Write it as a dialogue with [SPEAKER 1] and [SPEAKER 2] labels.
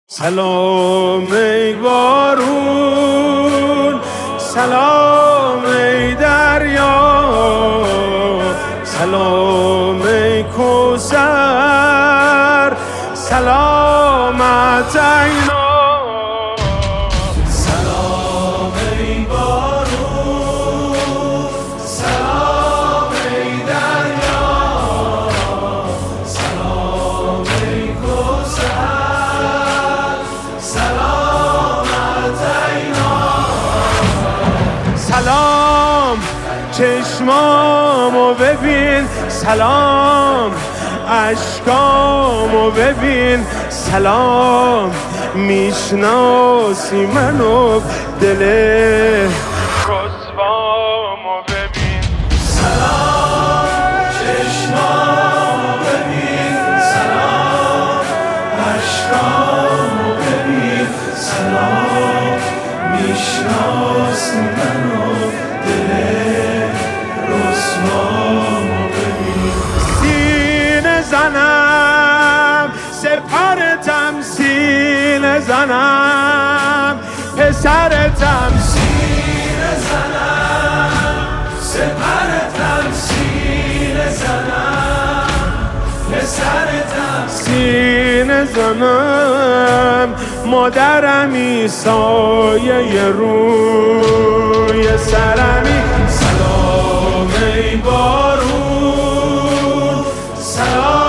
[SPEAKER 1] سلام ای بارون، سلام ای دریا، سلام ای کوثر، سلامت اینا. سلام ای بارون، سلام ای دریا، سلام ای کوثر، سلامت اینا. سلام چشمامو ببین، سلام اشکامو ببین، سلام میشناسی منو، دل رسوامو ببین. سلام چشمامو ببین، سلام اشکامو ببین، سلام میشناسی منو، دل رسوامو ببین. سینه زنم سپرتم، سینه زنم پسرتم، سینه زنم سپرتم، سینه زنم پسرتم، سینه زنم مادرمی، سایه روی سرمی. سلام ای بارون، سلام